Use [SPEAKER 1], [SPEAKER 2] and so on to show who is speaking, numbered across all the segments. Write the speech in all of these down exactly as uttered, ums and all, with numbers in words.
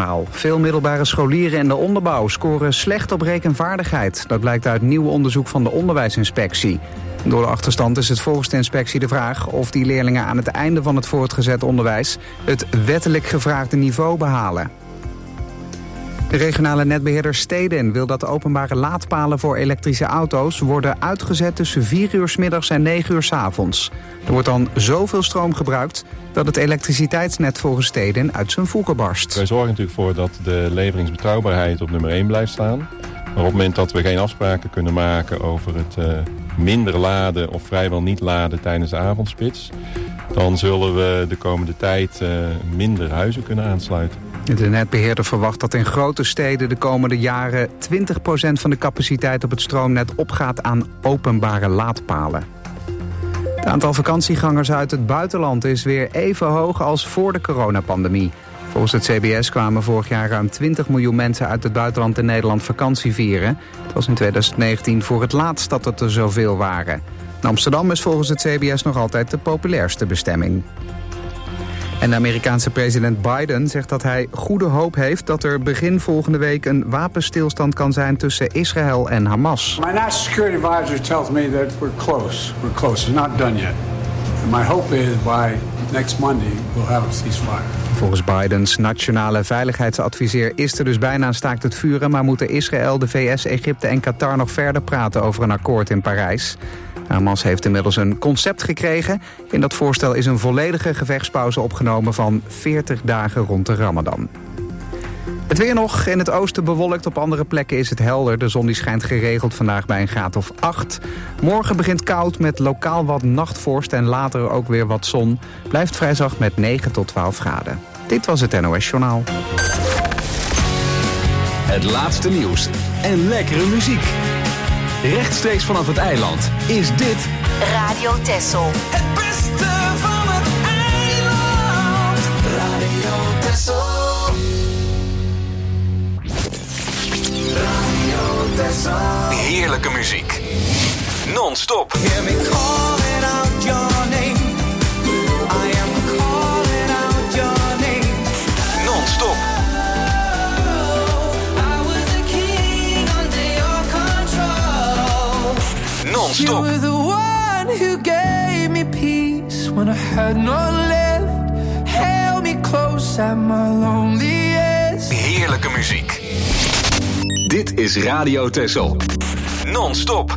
[SPEAKER 1] Journaal. Veel middelbare scholieren in de onderbouw scoren slecht op rekenvaardigheid. Dat blijkt uit nieuw onderzoek van de onderwijsinspectie. Door de achterstand is het volgens de inspectie de vraag of die leerlingen aan het einde van het voortgezet onderwijs het wettelijk gevraagde niveau behalen. De regionale netbeheerder Stedin wil dat de openbare laadpalen voor elektrische auto's worden uitgezet tussen vier uur 's middags en negen uur 's avonds. Er wordt dan zoveel stroom gebruikt dat het elektriciteitsnet volgens Stedin uit zijn voegen barst.
[SPEAKER 2] Wij zorgen natuurlijk voor dat de leveringsbetrouwbaarheid op nummer één blijft staan. Maar op het moment dat we geen afspraken kunnen maken over het uh, minder laden of vrijwel niet laden tijdens de avondspits, dan zullen we de komende tijd uh, minder huizen kunnen aansluiten.
[SPEAKER 1] De netbeheerder verwacht dat in grote steden de komende jaren twintig procent van de capaciteit op het stroomnet opgaat aan openbare laadpalen. Het aantal vakantiegangers uit het buitenland is weer even hoog als voor de coronapandemie. Volgens het C B S kwamen vorig jaar ruim twintig miljoen mensen uit het buitenland in Nederland vakantie vieren. Het was in twintig negentien voor het laatst dat het er zoveel waren. En Amsterdam is volgens het C B S nog altijd de populairste bestemming. En de Amerikaanse president Biden zegt dat hij goede hoop heeft dat er begin volgende week een wapenstilstand kan zijn tussen Israël en Hamas.
[SPEAKER 3] My national security advisor tells me that we're close. We're close. It's not done yet. And my hope is by next Monday we'll have a ceasefire.
[SPEAKER 1] Volgens Bidens nationale veiligheidsadviseur is er dus bijna een staakt het vuren, maar moeten Israël, de V S, Egypte en Qatar nog verder praten over een akkoord in Parijs. Hamas heeft inmiddels een concept gekregen. In dat voorstel is een volledige gevechtspauze opgenomen van veertig dagen rond de Ramadan. Het weer nog. In het oosten bewolkt. Op andere plekken is het helder. De zon die schijnt geregeld vandaag bij een graad of acht. Morgen begint koud met lokaal wat nachtvorst en later ook weer wat zon. Blijft vrij zacht met negen tot twaalf graden. Dit was het N O S Journaal.
[SPEAKER 4] Het laatste nieuws en lekkere muziek. Rechtstreeks vanaf het eiland is dit
[SPEAKER 5] Radio Texel.
[SPEAKER 6] Het beste van het eiland. Radio Texel. Radio Texel.
[SPEAKER 4] heerlijke muziek. Non-stop.
[SPEAKER 6] Hear me calling out your name. I am calling out your name.
[SPEAKER 4] Non-stop. Non-stop.
[SPEAKER 6] You were the one who gave me peace when I had no left. Held me close at my loneliest.
[SPEAKER 4] Heerlijke muziek. Dit is Radio Texel. Non-stop.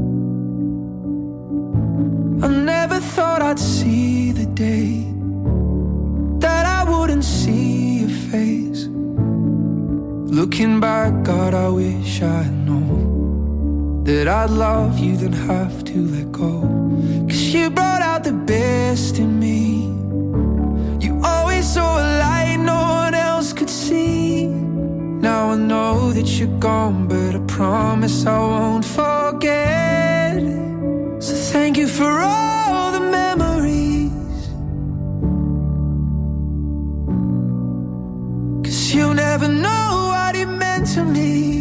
[SPEAKER 6] I never thought I'd see the day that I wouldn't see your face. Looking back, God, I wish I'd known that I'd love you, then have to let go. Cause you brought out the best in me. You always saw a light no one else could see. Now I know that you're gone, but I promise I won't forget. So thank you for all the memories. Cause you never know what it meant to me.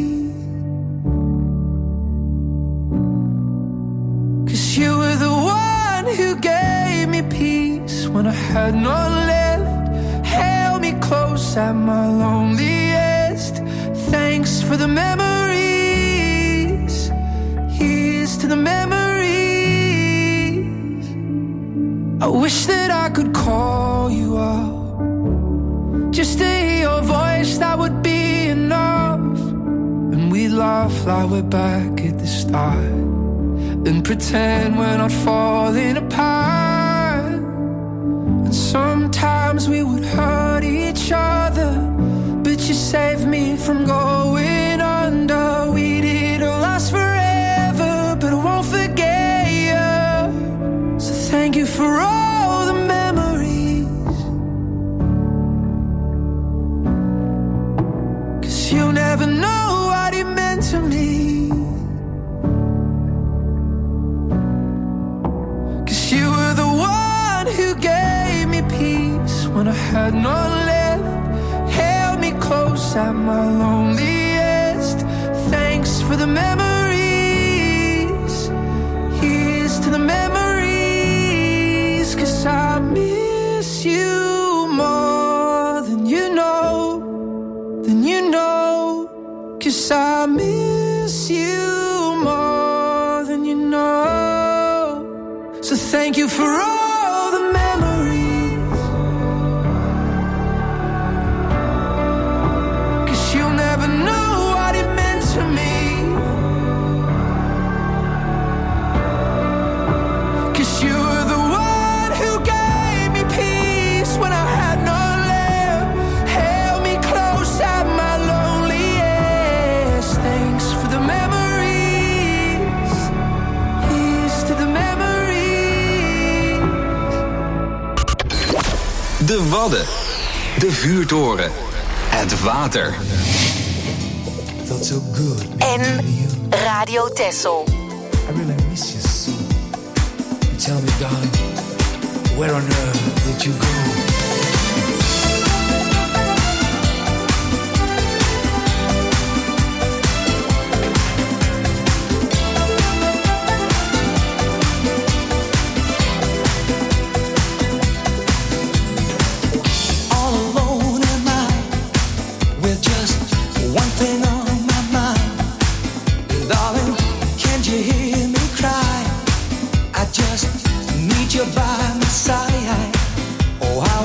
[SPEAKER 6] You were the one who gave me peace when I had no left. Held me close at my loneliest. Thanks for the memories. Here's to the memories. I wish that I could call you out. Just to hear your voice, that would be enough. And we'd laugh like we're back at the start. And pretend we're not falling apart. And sometimes we would hurt each other, but you saved me from going under. We didn't last forever, but I won't forget you. So thank you for all the memories. Cause you never know what it meant to me. You were the one who gave me peace when I had no left. Held me close at my loneliest. Thanks for the memories. Here's to the memories. Cause I miss you more than you know. 'cause I miss you more than you know. So thank you for all the memories, 'cause you'll never know what it meant to me, 'cause you were the one who gave me peace when I had no love, held me close at my loneliest. Thanks for the memories, here's to the memories.
[SPEAKER 4] De Wadden, de vuurtoren, het water.
[SPEAKER 6] Felt so good.
[SPEAKER 5] En Radio Texel.
[SPEAKER 6] I really miss you so. Tell me, darling, where on earth did you go?
[SPEAKER 7] By my side, oh how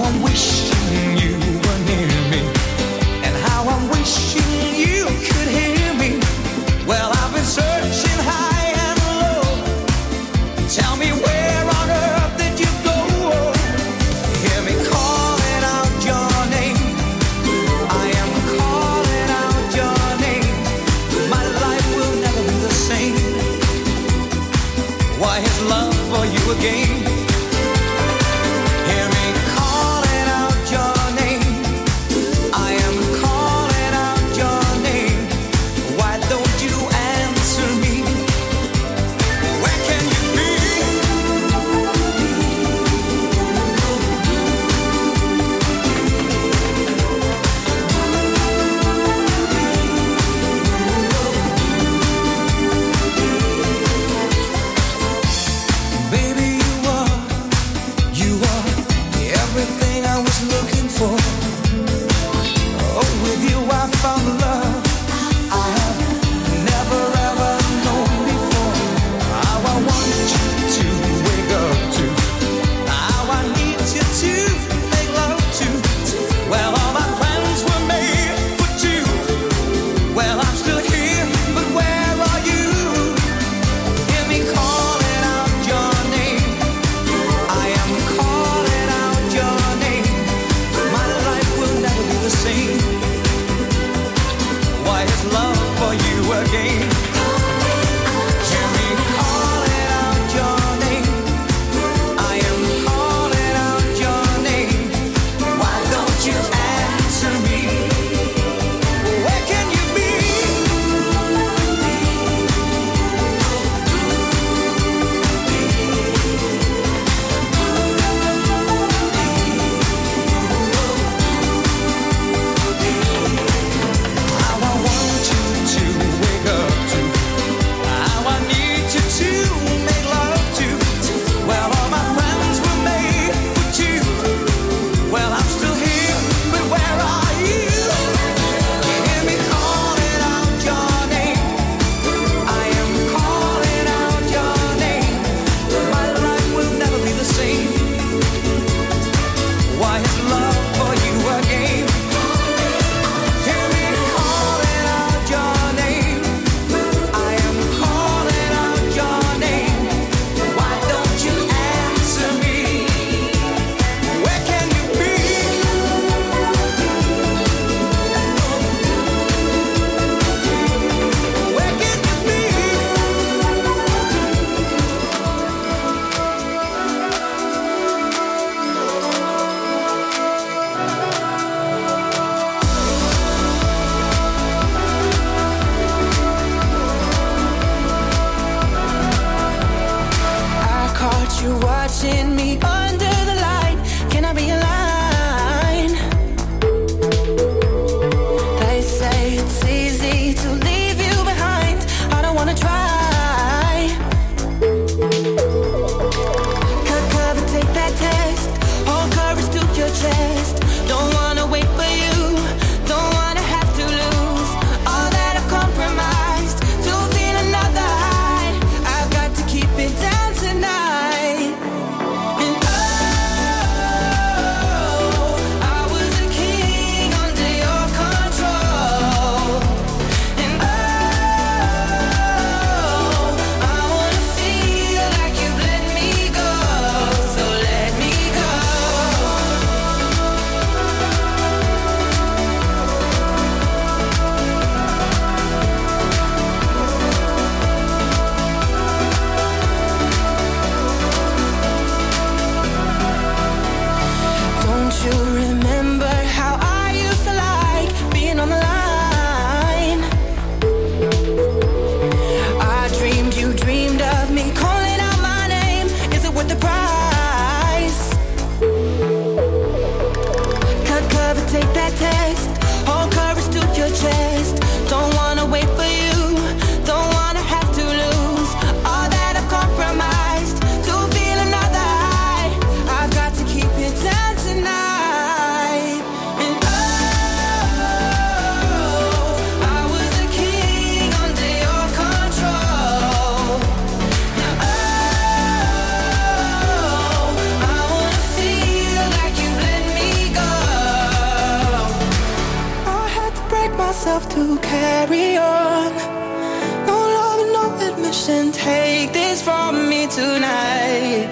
[SPEAKER 6] fight myself to carry on. No love, no admission. Take this from me tonight.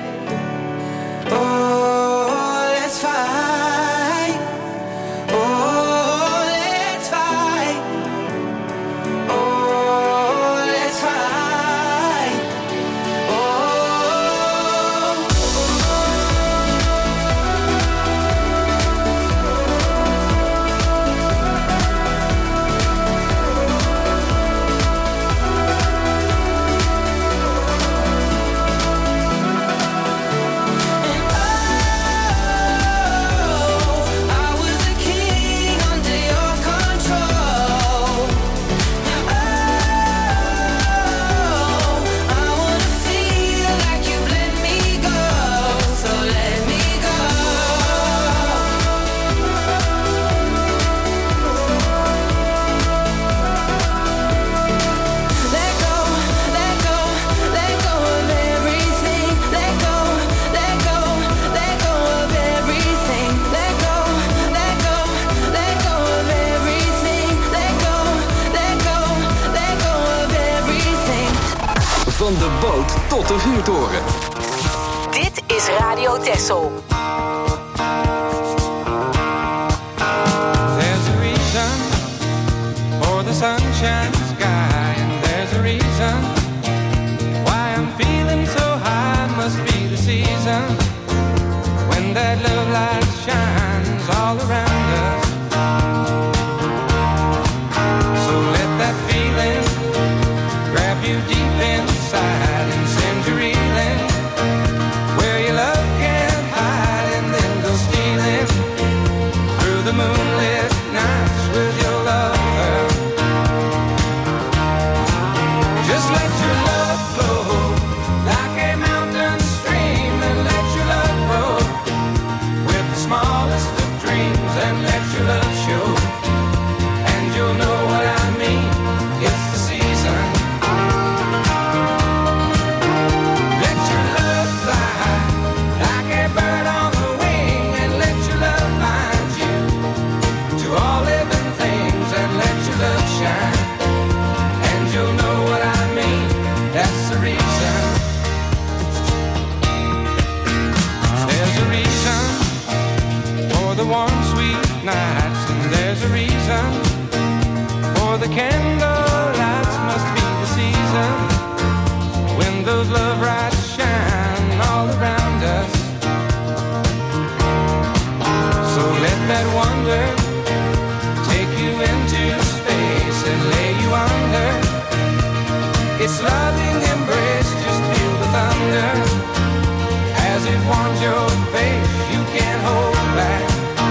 [SPEAKER 6] Oh, let's fight. Oh, let's fight. Oh, let's fight.
[SPEAKER 4] Van de boot tot de vuurtoren.
[SPEAKER 5] Dit is Radio Texel.
[SPEAKER 6] There's a reason for the sunshine sky, and there's a reason why I'm feeling so high. Must be the season when that love light shines all around us. So let that feeling grab you deep inside and send you reeling where your love can't hide, and then go stealing through the moonlit nights with your lover. Just let your love flow like a mountain stream, and let your love grow with the smallest of dreams, and let your love show, and you'll know what I mean. It's the season. Let your love fly like a bird on the wing, and let your love find you to all living things, and let your love shine, and you'll know what I mean. That's the reason. There's a reason for the warm, sweet nights, and there's a reason for the candle lights. Must be the season when those love lights shine all around us. So let that wonder take you into space and lay you under its loving embrace. Just feel the thunder as it warms your face. You can't hold back.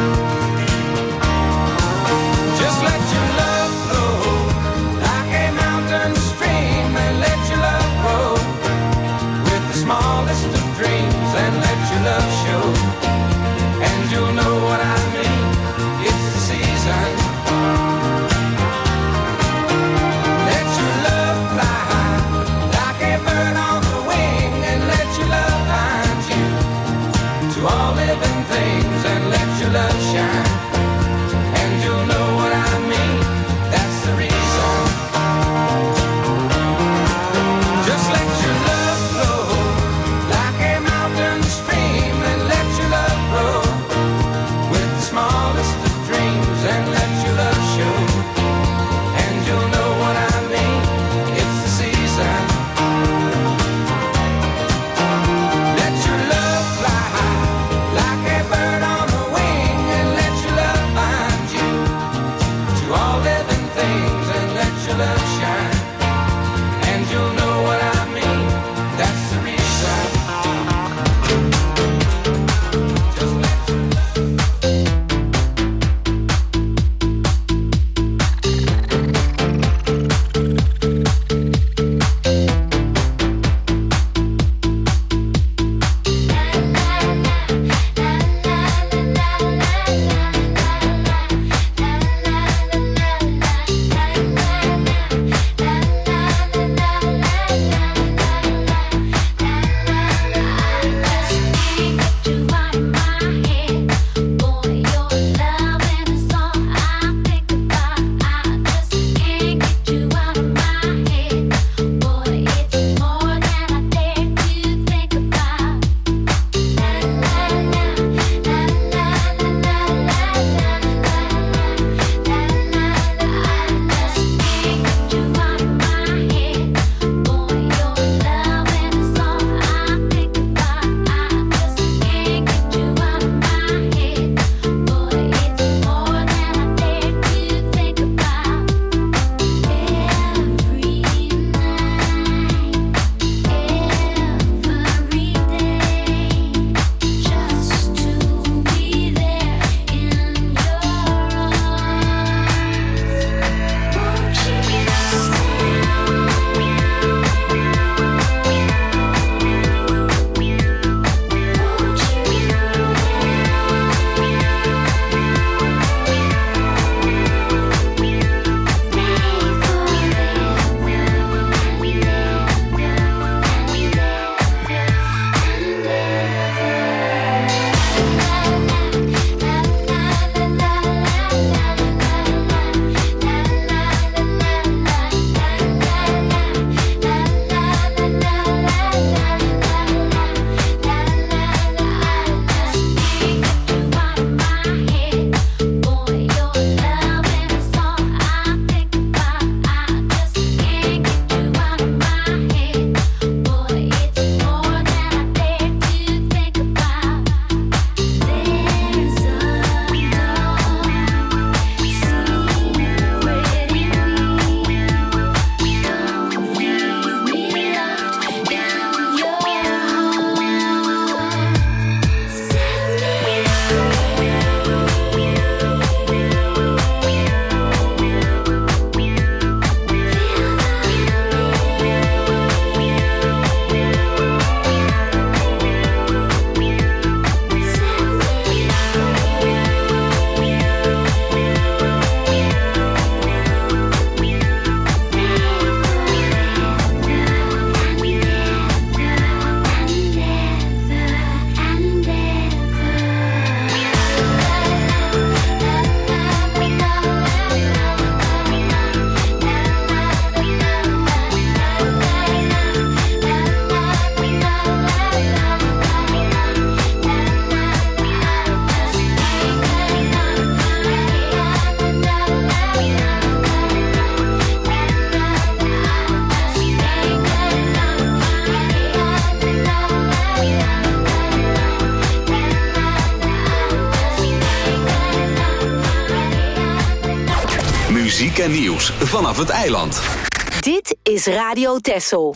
[SPEAKER 6] Just let your love flow like a mountain stream, and let your love grow with the smallest of dreams, and let your love show, and you'll know what I mean. It's the season. Let your love fly like a bird on the wing, and let your love find you to all living things, and let your love shine, and you'll know what I mean. That's the reason. Just let your love flow like a mountain stream, and let your love grow with the smallest of dreams, and let your love show, and you'll know what I mean. It's the season. Let your love fly like a bird on the wing, and let your love find you to all living things, and let your love shine, and you'll know what I mean. That's the reason. Just let your
[SPEAKER 4] Muziek en nieuws vanaf het eiland.
[SPEAKER 5] Dit is Radio Texel.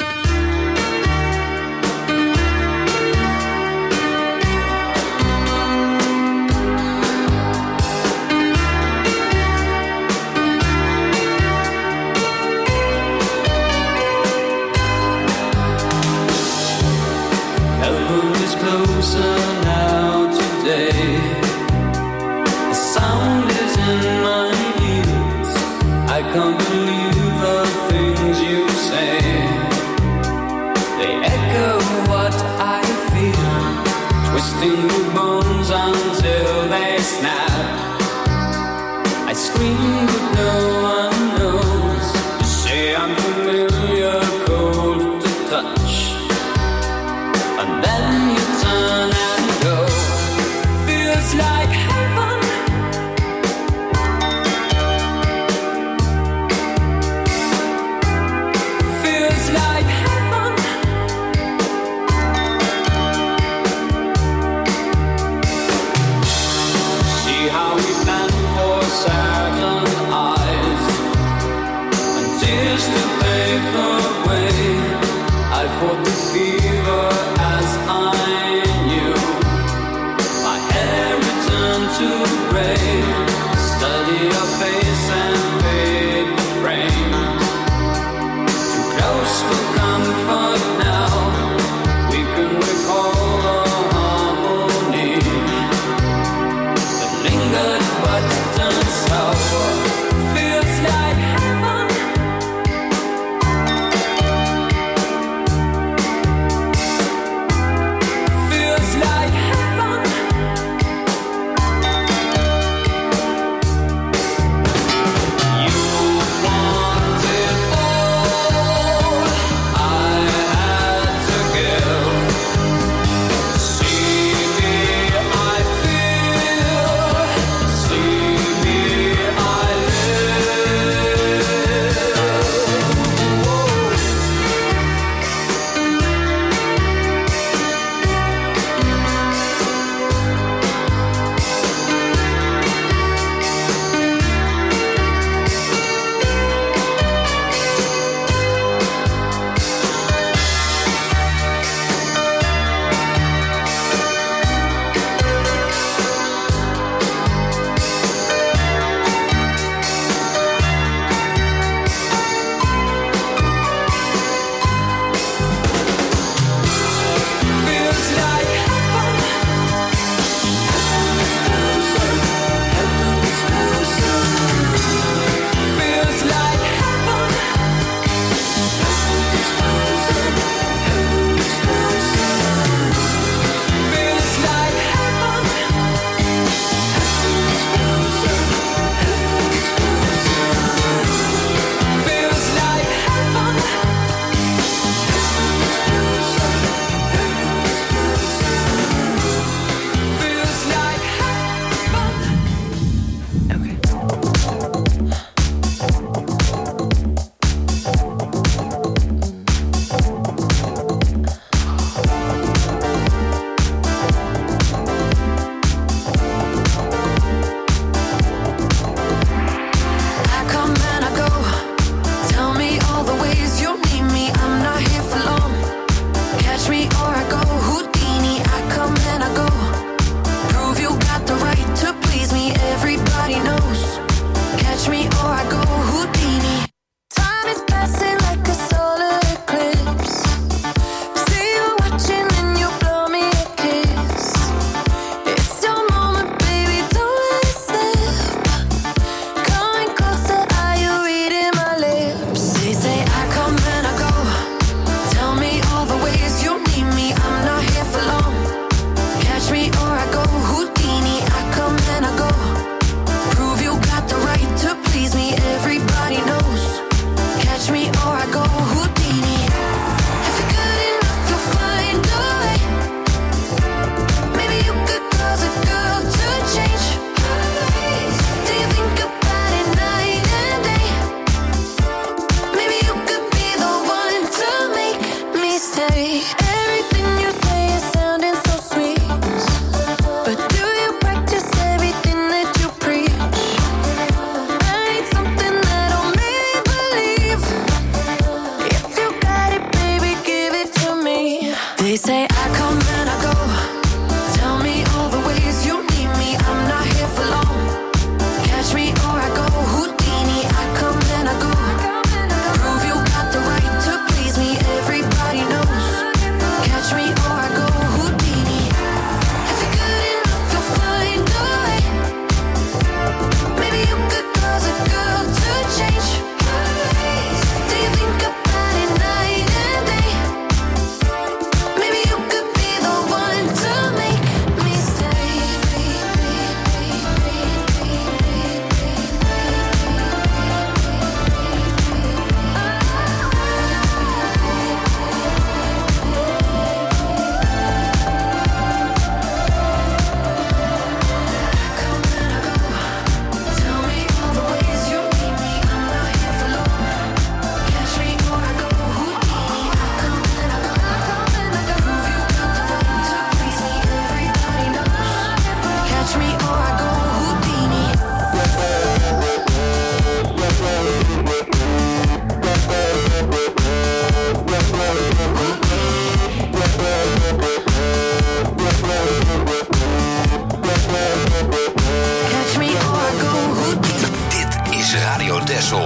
[SPEAKER 7] Closer now today. The sound is in my ears. I can't believe the things you say. They echo what I feel, twisting the bones until they snap. I scream but no one knows. You say I'm familiar, cold to touch, and then you turn and go. Feels like heaven. Feels like heaven. See how we bend for certain eyes.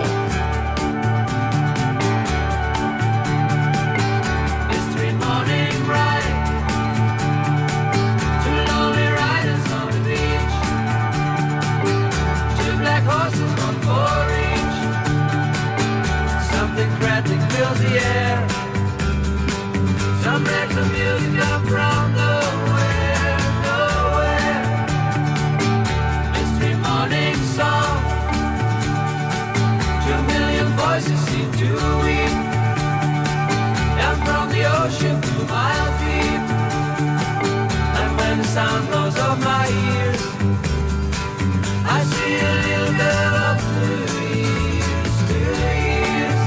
[SPEAKER 7] Sound goes off my ears. I see a little girl of blue ears, blue ears.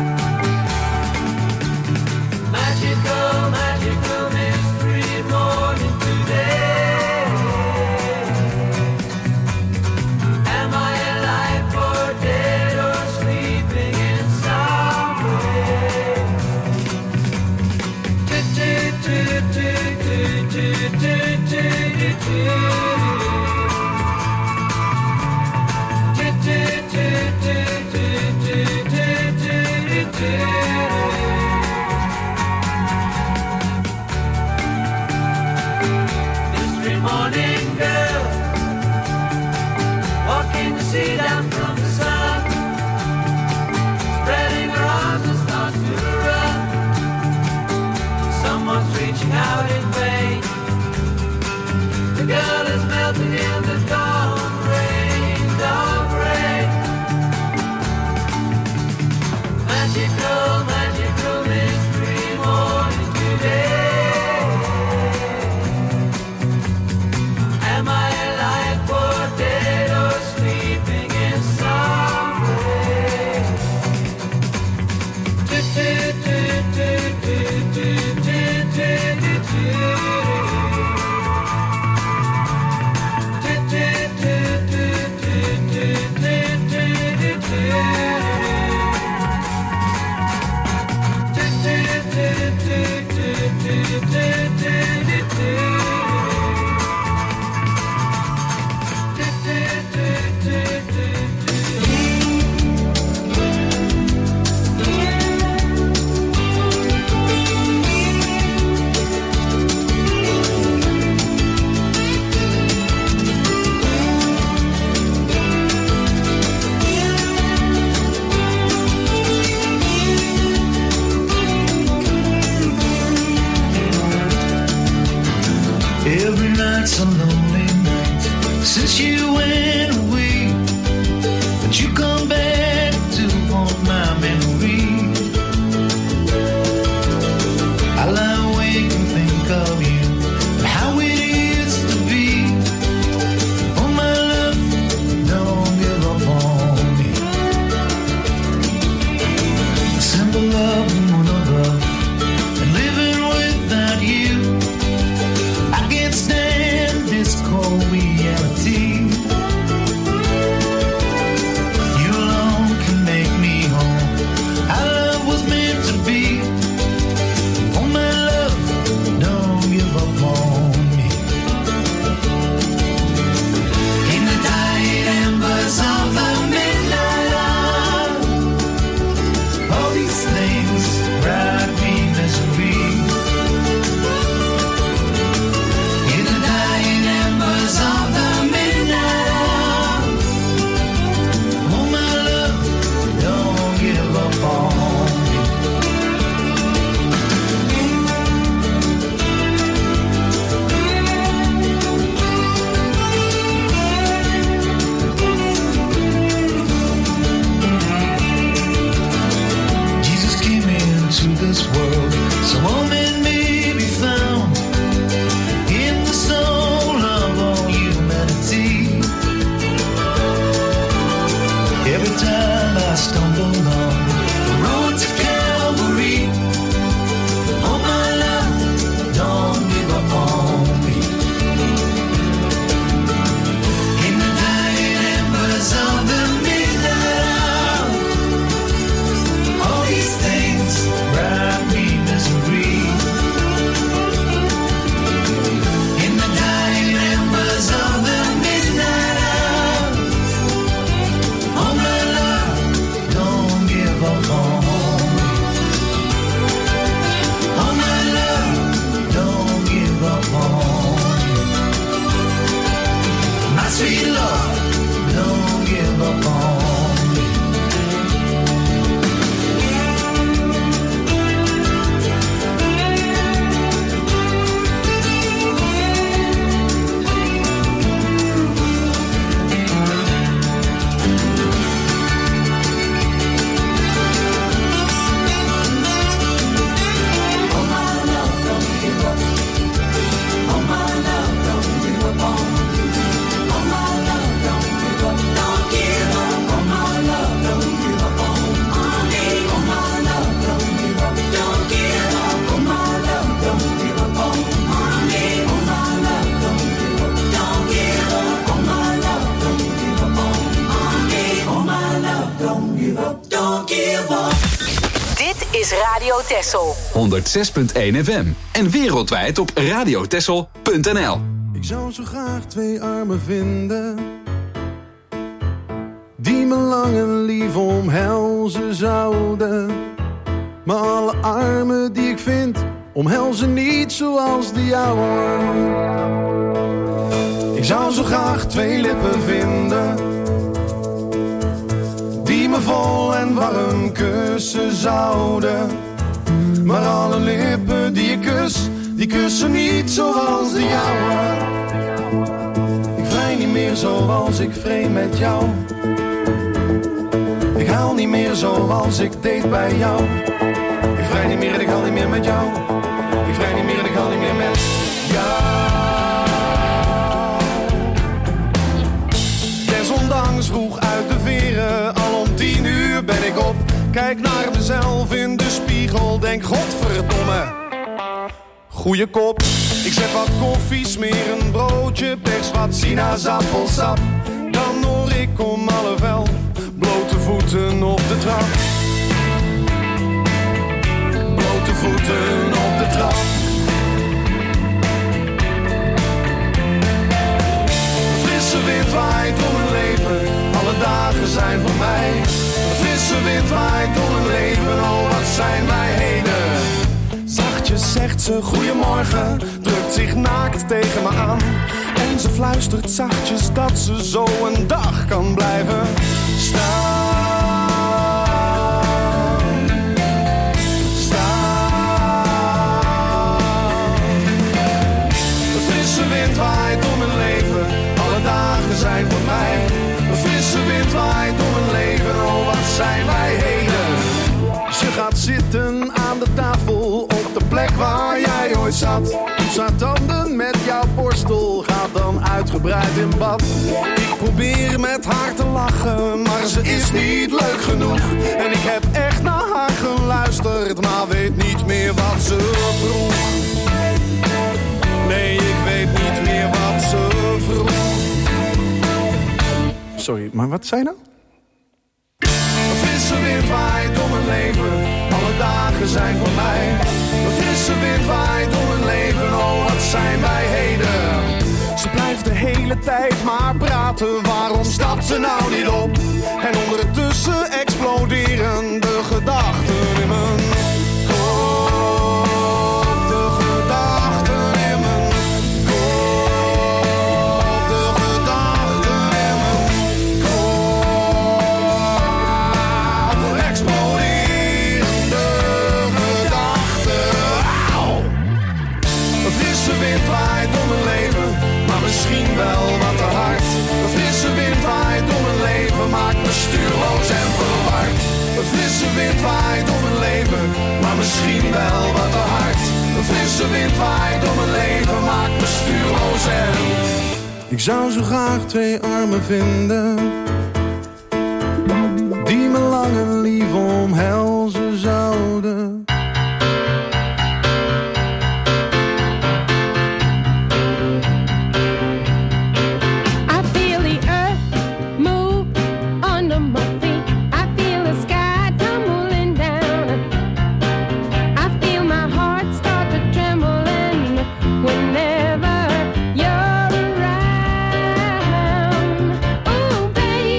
[SPEAKER 7] Magical, magical mystery morning today. Am I alive or dead or sleeping in some way? Do, do, do, do, do, do, do, do. Mystery morning girl, walking the sea down from the sun, spreading her arms and starts to run. Someone's reaching out in vain. The girl is melting in the dawn rain, dawn rain. Magical, magical mystery morning today. Am I alive or dead or sleeping in some way? Do, do, do, do, do, do, do, do, do.
[SPEAKER 8] Every night's a lonely night since you went away, but you come back to haunt my memory. I lie awake and think of you and how it used to be. Oh my love, don't give up on me. A simple love and one of love, and living without you, I can't stand this cold reality. You alone can make me whole. Our love was meant to be. Oh my love, don't give up on me. In the dying embers of the midnight hour, all these things brought me misery. Of the midnight hour, oh my love, don't give up on me. Jesus came into this world so all men may be found. In the soul of all humanity, every time I stumble on the road to Calvary, oh my love, don't give up on me. In the dying embers of the midnight hour, all these things brought me misery. In the dying embers of the midnight hour, oh my love,
[SPEAKER 7] don't give up.
[SPEAKER 5] Dit is Radio Texel.
[SPEAKER 4] honderdzes punt één F M. En wereldwijd op radiotexel punt n l.
[SPEAKER 9] Ik zou zo graag twee armen vinden die me lang en lief omhelzen zouden. Maar alle armen die ik vind omhelzen niet zoals de jouwe. Ik zou zo graag twee lippen vinden die me vol en warm kussen zouden. Maar alle lippen die ik kus, die kussen niet zoals de jouwe. Ik vrij niet meer zoals ik vreemd met jou. Ik haal niet meer zoals ik deed bij jou. Ik vrij niet meer en ik haal niet meer met jou. Ik vrij niet meer en ik haal niet meer met jou. Desondanks vroeg uit de veren, al om tien uur ben ik op. Kijk naar mezelf in de spiegel, denk godverdomme. Goeie kop, ik zet wat koffie, smeer een broodje, pers wat sinaasappelsap. Dan hoor ik om half elf blote voeten op de trap. Blote voeten op de trap. Frisse wind waait door mijn leven, alle dagen zijn voor mij. Frisse wind waait door mijn leven, oh wat zijn wij heden. Zachtjes zegt ze goeiemorgen, drukt zich naakt tegen me aan. En ze fluistert zachtjes dat ze zo een dag kan blijven staan. Staan. De frisse wind waait door mijn leven, alle dagen zijn voor mij. De frisse wind waait door mijn leven, oh wat zijn wij heden. Ze gaat zitten aan de tafel op de plek waar jij ooit zat. Poets haar tanden met jouw borstel, gaat dan uitgebreid in bad. Ik probeer met haar te lachen, maar ze is niet leuk genoeg. En ik heb echt naar haar geluisterd, maar weet niet meer wat ze vroeg. Nee, ik weet niet meer wat ze vroeg. Sorry, maar wat zei je nou? Een frisse wind waait door mijn leven, alle dagen zijn voor mij. Een frisse wind waait door mijn leven, oh wat zijn wij heden. Ze blijft de hele tijd maar praten, waarom stapt ze nou niet op? En ondertussen exploderen de gedachten in mijn kop. De gedachten in mijn kop. De gedachten in mijn kop. Exploderende gedachten. Auw. Een frisse wind waait door mijn leven, maar misschien wel wat te hard. Een frisse wind waait door mijn leven, maakt me stuurloos en verward. Een frisse wind waait door mijn leven, maar misschien wel wat te hard. Een frisse wind waait door mijn leven, maakt me stuurloos en... Ik zou zo graag twee armen vinden die me lang en lief omhelzen zouden.
[SPEAKER 10] Whenever you're around, ooh baby.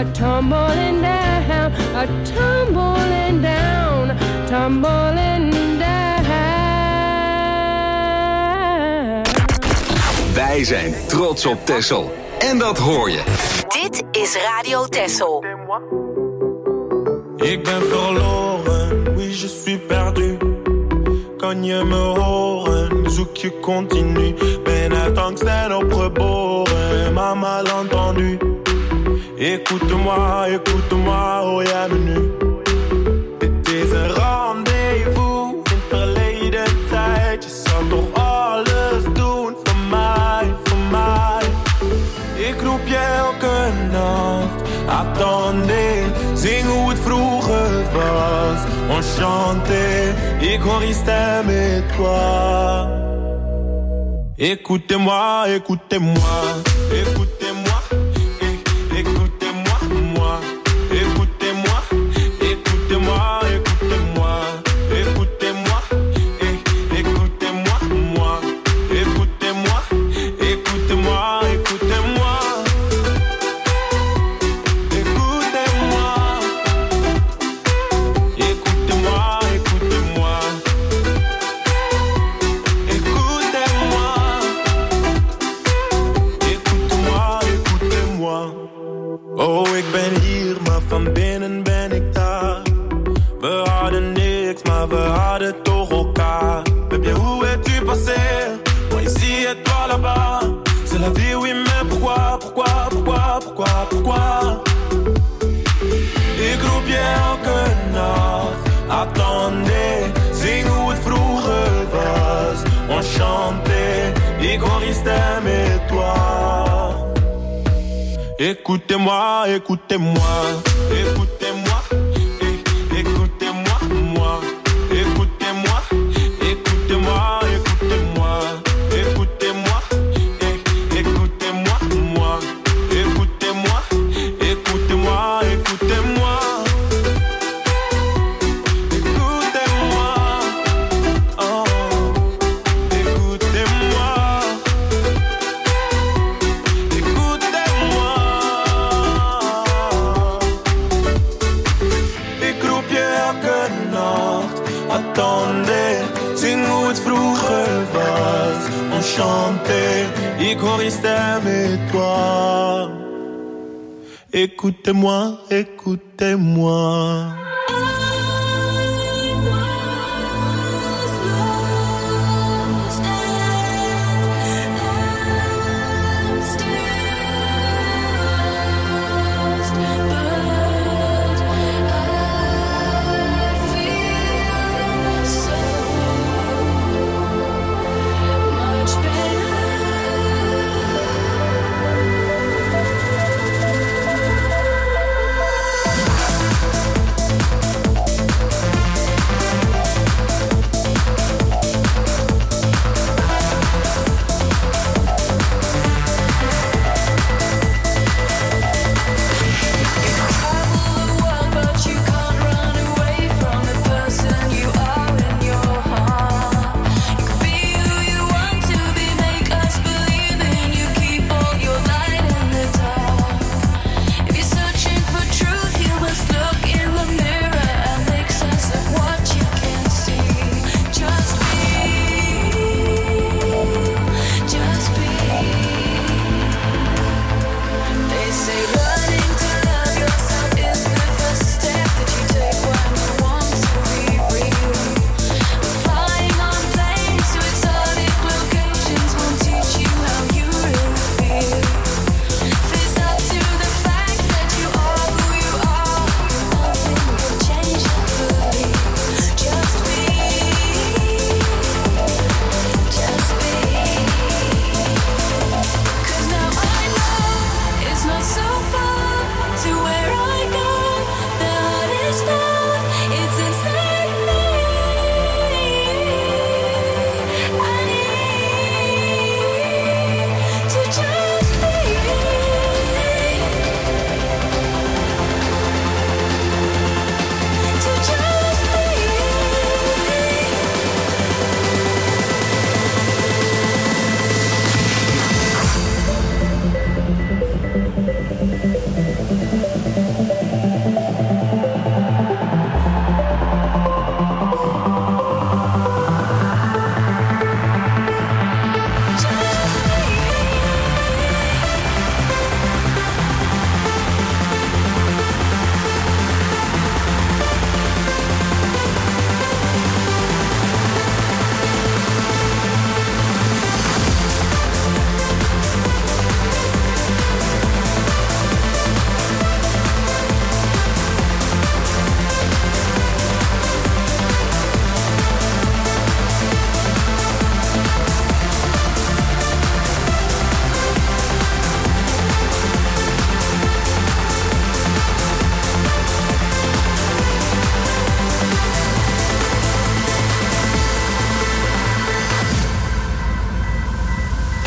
[SPEAKER 10] a tumbling down, a tumbling down, tumbling down.
[SPEAKER 4] Wij zijn trots op Texel. En dat hoor je.
[SPEAKER 5] Dit is Radio Texel.
[SPEAKER 11] Ik ben verloren, oui je suis perdu. Kan je me horen, zoek je continu. Ben uit angst en opgeboren, maar mal entendu. Écoute-moi, écoute-moi, hoor jij me nu. Dit is een rendezvous in verleden tijd. Je zou toch alles doen voor mij, voor mij. Ik roep je elke nacht, attendez. Zing hoe het vroeger was, enchanté. Ik hoor die stem et toi. Écoutez-moi, écoutez-moi, écoutez-moi, eh, écoutez-moi, moi. Écoutez-moi, écoutez-moi, écoutez-moi, écoutez-moi, eh, écoutez-moi, moi. Écoutez-moi, écoutez-moi, écoutez-moi. Oh, ik ben hier, maar van binnen ben ik daar. We hadden niks, maar we hadden toch elkaar. Mais bien, où es-tu passé? Moi ici et toi là-bas. C'est la vie, oui, mais pourquoi, pourquoi, pourquoi, pourquoi, pourquoi? Ik roep je elke nacht, attendez. Zing hoe het vroeger was, enchanté. Ik hoor die stem et toi. Écoutez-moi, écoutez-moi, écoutez-moi, eh, écoutez-moi, moi. Écoutez-moi, écoutez-moi, écoutez-moi, écoutez-moi, eh, écoutez-moi, moi. Écoutez-moi, écoutez-moi, écoutez-moi. Écoutez-moi, oh, écoutez-moi. Attendez, zing hoe het vroeger was, enchanté. Ik hoor die stem et toi. Écoutez-moi, écoutez-moi.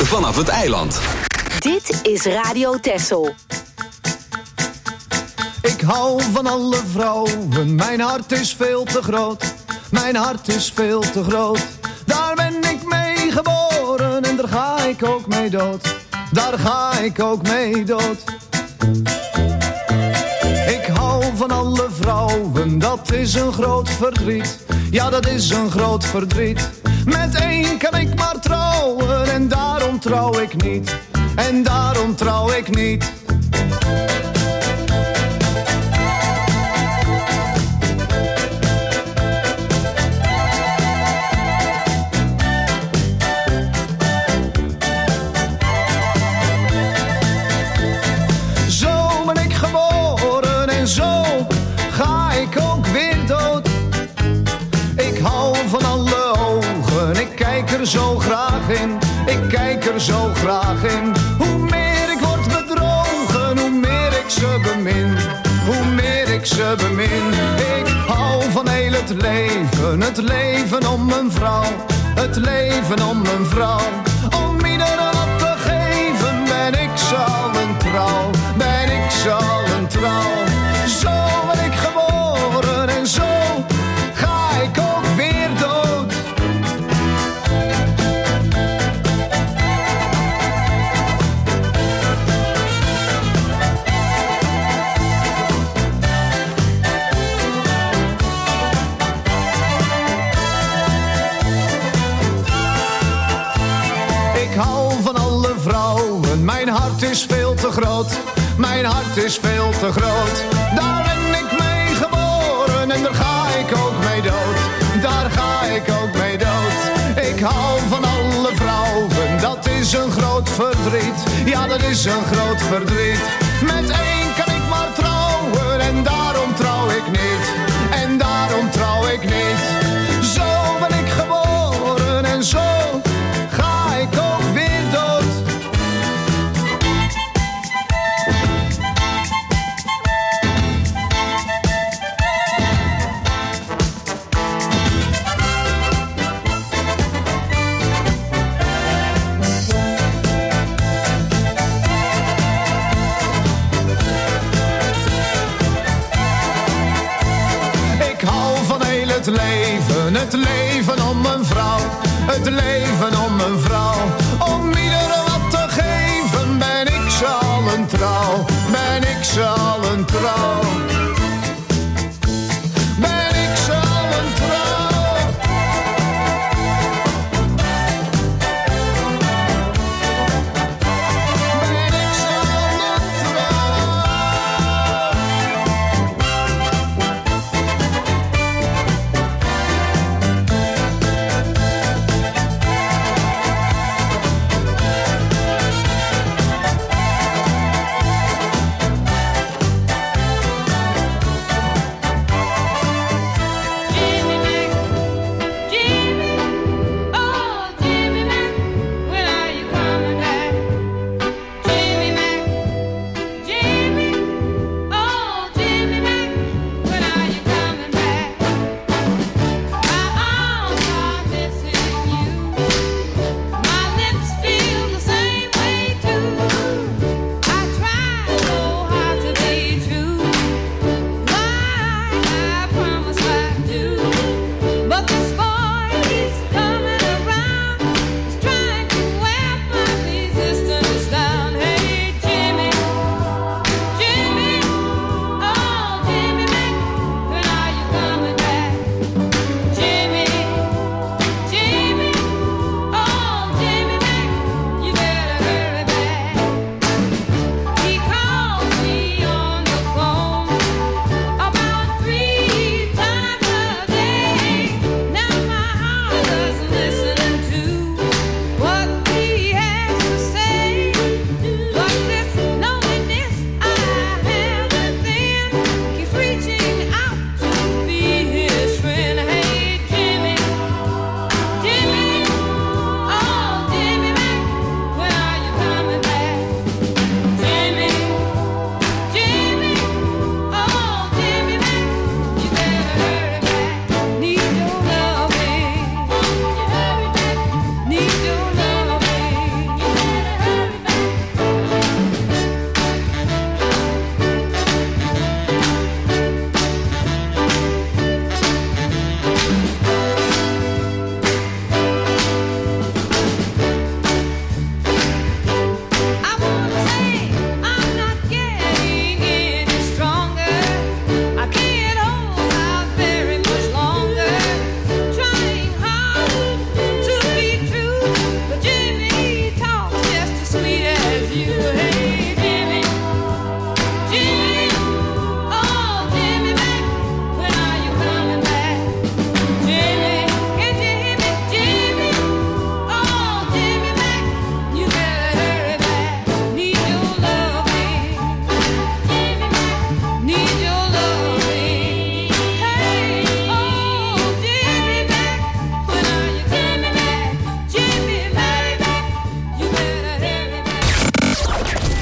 [SPEAKER 4] vanaf het eiland.
[SPEAKER 5] Dit is Radio Texel.
[SPEAKER 12] Ik hou van alle vrouwen, mijn hart is veel te groot. Mijn hart is veel te groot. Daar ben ik mee geboren en daar ga ik ook mee dood. Daar ga ik ook mee dood. Ik hou van alle vrouwen, dat is een groot verdriet. Ja, dat is een groot verdriet. Met één kan ik maar trouwen en daarom trouw ik niet. En daarom trouw ik niet. Zo ben ik geboren en zo ga ik ook weer dood. Ik hou van alle ogen, ik kijk er zo graag in. Ik kijk er zo graag in. Hoe meer ik word bedrogen, hoe meer ik ze bemin. Hoe meer ik ze bemin. Ik hou van heel het leven, het leven om een vrouw. Het leven om een vrouw. Om iedereen wat te geven ben ik zo een trouw. Ben ik zo een trouw. Zo ben ik geboren en zo ga ik ook weer dood. Ik hou van alle vrouwen, mijn hart is veel te groot. Mijn hart is veel te groot. Daar ben ik mee geboren en daar ga ik ook mee dood. Daar ga ik ook mee dood. Ik hou van alle vrouwen, dat is een groot verdriet. Ja, dat is een groot verdriet. Met één kan ik maar trouwen en daarom trouw ik niet. En daarom trouw ik niet. Zo ben ik geboren en zo ga ik ook weer dood. Ik hou van heel het leven, het leven om een vrouw. Het leven om een vrouw. Om iedereen wat te geven ben ik zal een trouw. Ben ik zal een trouw. Ben ik zal een trouw. Ben ik zal een trouw.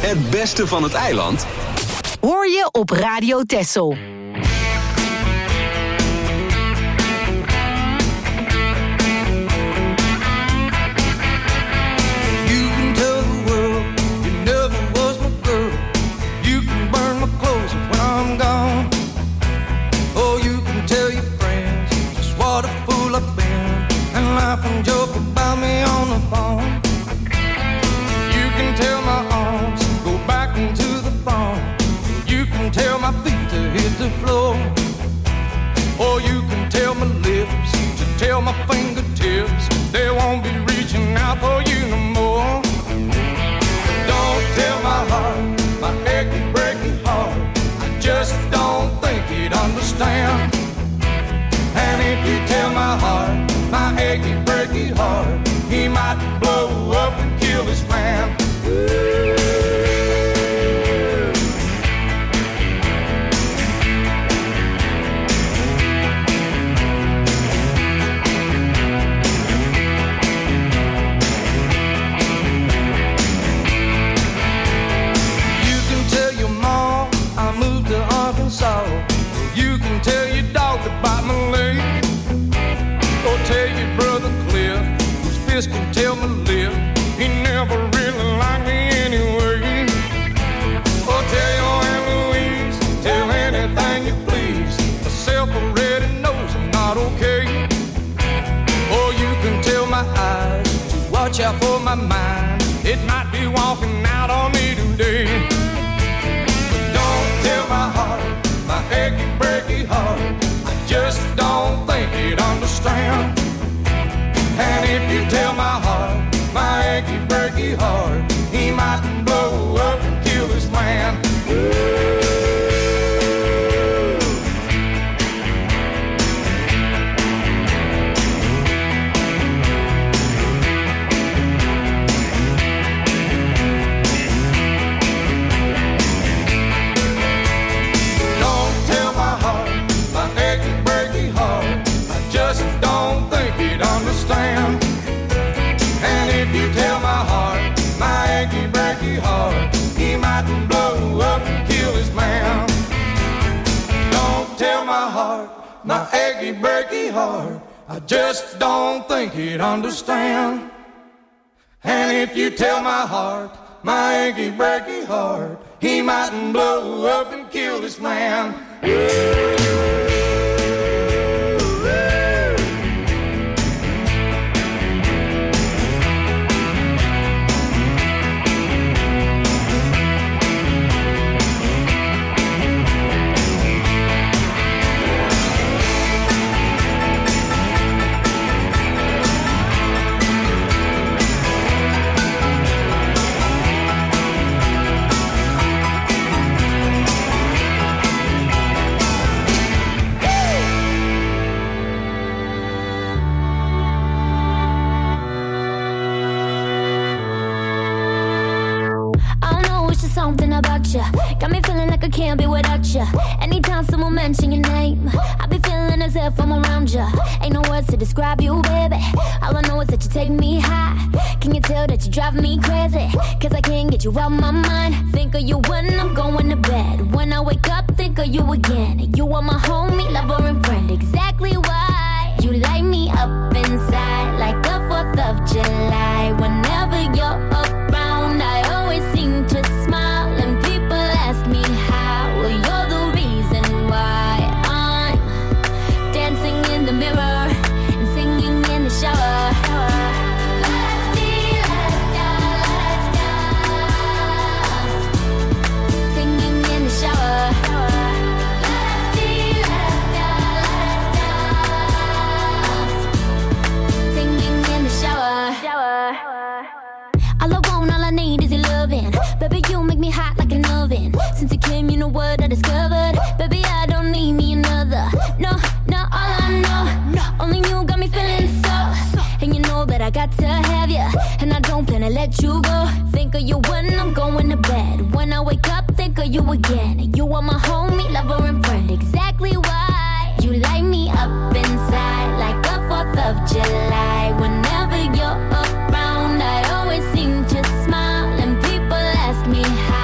[SPEAKER 4] Het beste van het eiland
[SPEAKER 5] hoor je op Radio Texel.
[SPEAKER 13] Laugh and joke about me on the phone. You can tell my arms go back into the phone. You can tell my feet to hit the floor. Or you can tell my lips to tell my fingertips they won't be reaching out for you no more. Don't tell my heart, my achy, breaky heart, I just don't think he'd understand. And if you tell my heart, my achy, breaky heart, he might blow up and kill his man. You can tell your mom I moved to Arkansas. You can tell your dog to bite my leg. Or tell your brother Cliff, whose fist can tell my lip, he never really liked me anyway. Or tell your Aunt Louise, tell anything you please, myself already knows I'm not okay. Or you can tell my eyes to watch out for my mind, it might be walking out on me today. But don't tell my heart, my achy, breaky heart, I just don't think he'd understand. And if you tell my heart, my achy, breaky heart, he might blow up and kill this man. Don't tell my heart, my achy, breaky heart, I just don't think he'd understand. And if you tell my heart, my achy, breaky heart, he might blow up and kill his man. Don't tell my heart, my achy, breaky heart, I just don't think he'd understand. And if you tell my heart, my achy, breaky heart, he might blow up and kill this man.
[SPEAKER 14] Something about you got me feeling like I can't be without you. Anytime someone mention your name, I be feeling as if I'm around you. Ain't no words to describe you, baby. All I know is that you take me high. Can you tell that you drive me crazy? Cause I can't get you out my mind. Think of you when I'm going to bed. When I wake up, think of you again. You are my homie, lover and friend. Exactly why you light me up inside like the fourth of July. Whenever you're around, I always seem to smile. And people ask me how. Well, you're the reason why I'm dancing in the mirror and singing in the shower. Singing in the shower. Singing in the shower. All I want, all I need is your loving. Baby, you make me hot like an oven. Since you came, you know what I discovered. Baby, I don't need me another. No, no, all I know, only you got me feeling so. And you know that I got to have you, and I don't plan to let you go. Think of you when I'm going to bed. When I wake up, think of you again. You are my homie, lover and friend. Exactly why you light me up inside like the fourth of July. Whenever you're around, I always seem to smile. And people ask me how.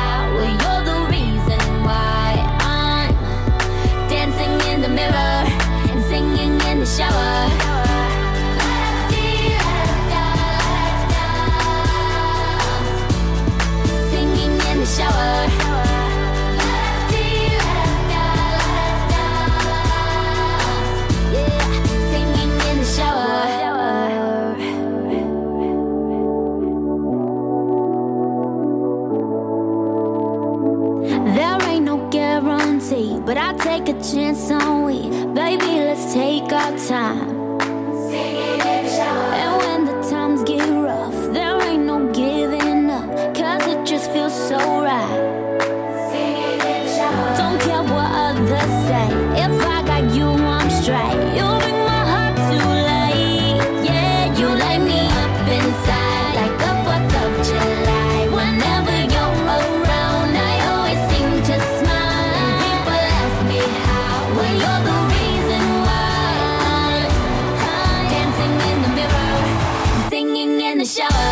[SPEAKER 14] see, but I'll take a chance on we. Baby, let's take our time. And when the times get rough, there ain't no giving up, cause it just feels so right. Don't care what others say, if I got you, I'm straight. You bring my heart to life, yeah. You light me up inside like the fourth of July. Whenever you're around, I always seem to smile. And people ask me how, well, you're the reason why. Dancing in the mirror, singing in the shower.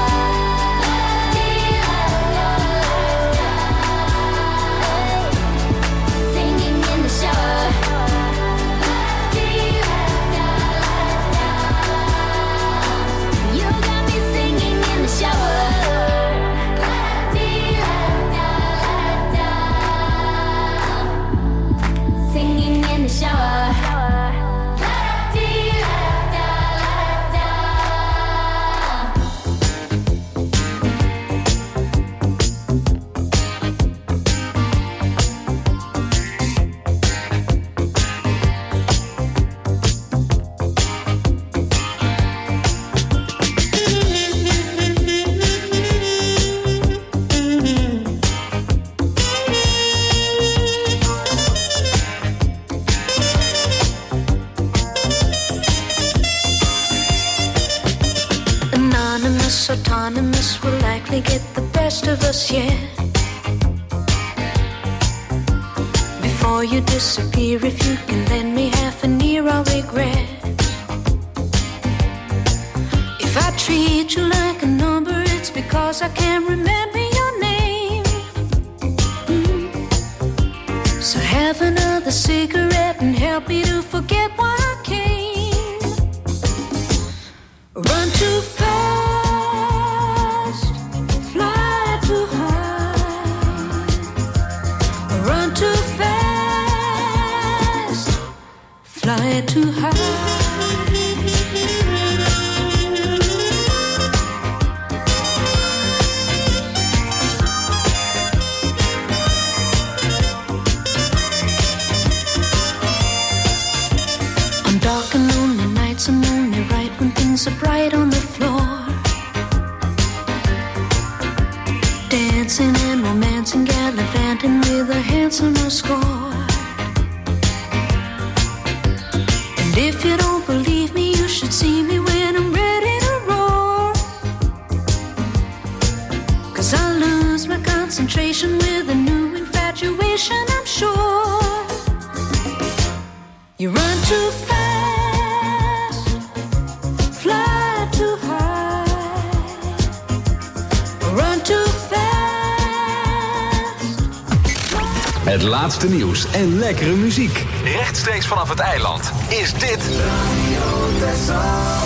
[SPEAKER 15] Autonomous will likely get the best of us yet. Before you disappear, if you can lend me half an ear, I'll regret. If I treat you like a number, it's because I can't remember your name. Mm. So have another cigarette and help me to forget why I came. Run too fast. Fly too high. On dark and lonely nights, I'm only right when things are bright on the floor. Dancing and romancing, gallivanting with a handsomer score. And if you don't believe me, you should see me when I'm ready to roar. Cause I lose my concentration with a new infatuation, I'm sure. You run too fast, fly too high. Run too fast.
[SPEAKER 4] Het laatste nieuws en lekkere muziek. Rechtstreeks vanaf het eiland is dit Radio Texel.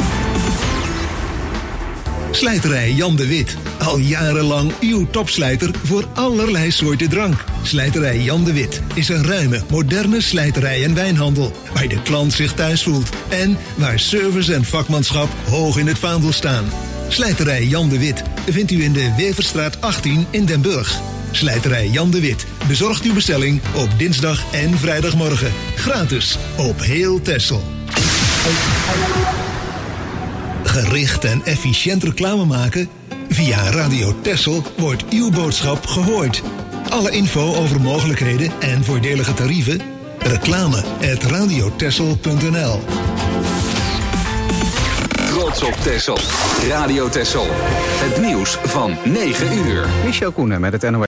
[SPEAKER 16] Slijterij Jan de Wit. Al jarenlang uw topslijter voor allerlei soorten drank. Slijterij Jan de Wit is een ruime, moderne slijterij en wijnhandel. Waar de klant zich thuis voelt. En waar service en vakmanschap hoog in het vaandel staan. Slijterij Jan de Wit vindt u in de Weverstraat achttien in Den Burg. Slijterij Jan de Wit bezorgt uw bestelling op dinsdag en vrijdagmorgen. Gratis op heel Texel. Gericht en efficiënt reclame maken? Via Radio Texel wordt uw boodschap gehoord. Alle info over mogelijkheden en voordelige tarieven? Reclame at radiotexel punt n l.
[SPEAKER 4] Trots op Texel. Radio Texel. Het nieuws van negen uur.
[SPEAKER 1] Michel Koenen met het N O S.